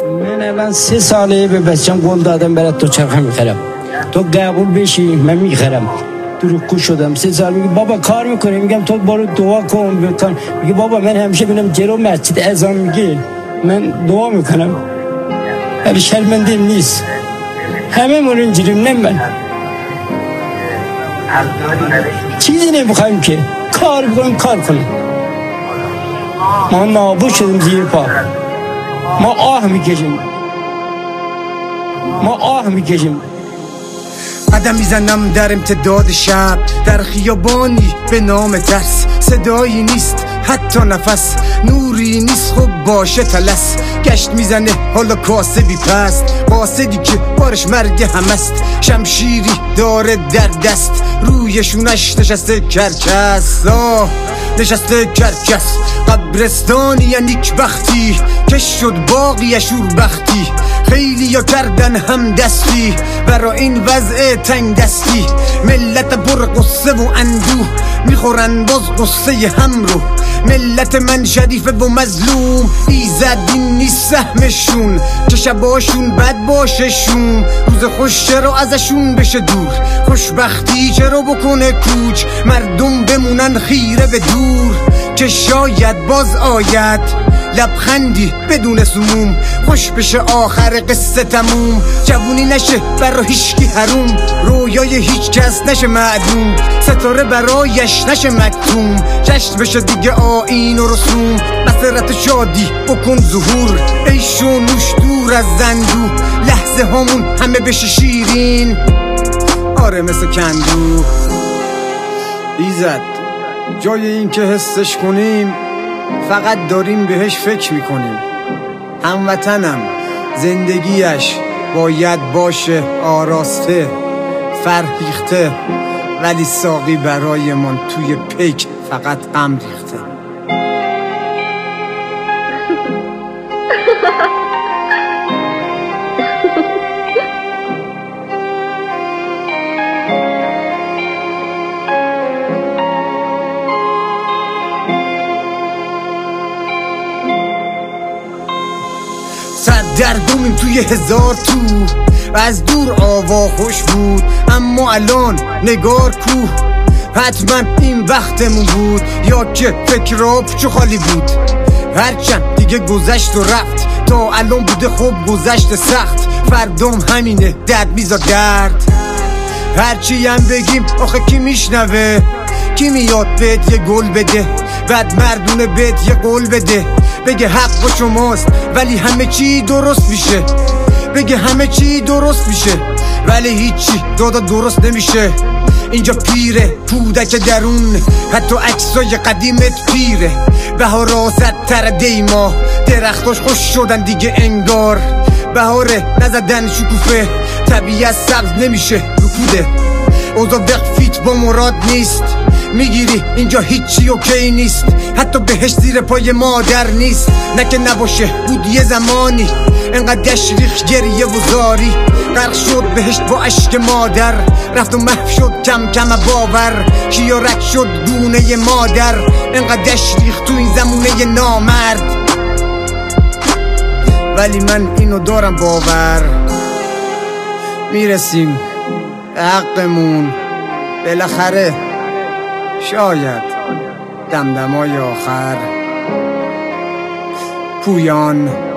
من الان 3 ساله به بچم قول دادم برات دوچرخه میخرم، تو قبول بشی من میخرم. دروغگو شدم. 3 سال میگه بابا کار میکنی، میگم تو برو دعا کن بکن. میگه بابا من همیشه بینم جلو مسجد اذان میگه من دعا میکنم، ولی شرمنده‌ام نیست. همه من اینجوریم، نه من چیزی نمیخوایم که کار بکنیم کار کنیم. ما نابود شدیم زیر پا، ما آه میکشیم. قدم میزنم در امتداد شب، در خیابانی به نام ترس. صدایی نیست حتی نفس، نوری نیست خب باشه تلس. گشت میزنه حالا کاسه بی پست، قاصدی که بارش مرگ همست. شمشیری داره در دست، روی شونش نشسته کرکس. نشسته کرکس. قبرستانی یا نیکبختی، کش شد باقی شوربختی. خیلی ها کردن هم دستی برا این وضع تنگ دستی. ملت پر قصه و اندوه میخورن باز قصه هم رو. ملت من شریفه و مظلوم، ایزد این نیست سهمشون. چه شباشون بد باششون، روز خوش چرا ازشون بشه دور. خوشبختی چرا بکنه کوچ، مردم بمونن خیره به دور. که شاید باز آید لبخندی بدون سموم، خوش بشه آخر قصه تموم. جوونی نشه برا هیچکی حروم، رویای هیچ کس نشه معدوم. ستاره برایش نشه مکتوم، جشن بشه دیگه آیین و رسوم. مسرت شادی بکن ظهور، عیش و نوش دور از زندو. لحظه هامون همه بشه شیرین، آره مثل کندو. ایزد جای این که حسش کنیم فقط داریم بهش فکر میکنیم. هموطنم زندگیش باید باشه آراسته فرهیخته، ولی ساقی برای من توی پیک فقط غم ریخته. دردومیم توی 1000 تو، از دور آوا خوش بود اما الان نگار کو. حتما این وقتمون بود یا که فکرها پچو خالی بود. هرچند دیگه گذشت و رفت، تا الان بوده خوب گذشت سخت. فردام همینه درد میزا درد. هرچی هم بگیم آخه کی میشنوه، کی میاد بهت یه گل بده، بعد مردونه بهت یه قول بده. بگه حق با شماست ولی همه چی درست میشه، بگه همه چی درست میشه ولی هیچی دادا درست نمیشه. اینجا پیره کودک درون، حتی عکسای قدیمت پیره. بهار آزد تر دیما، درختاش خوش شدن دیگه انگار. بهاره نزدن شکوفه، طبیعت سبز نمیشه رکوده. اوضاع وقفیت با مراد نیست، میگیری اینجا هیچی اوکی نیست. حتی بهش زیر پای مادر نیست، نه که نباشه بود یه زمانی. انقدرش ریخ گریه و زاری، غرق شد بهشت با عشق مادر. رفت و محو شد کم کم باور، شیارک شد گونه مادر. انقدرش ریخ تو این زمونه نامرد، ولی من اینو دارم باور. میرسیم به حقمون بالاخره، شاید دمدمای آخر. پویان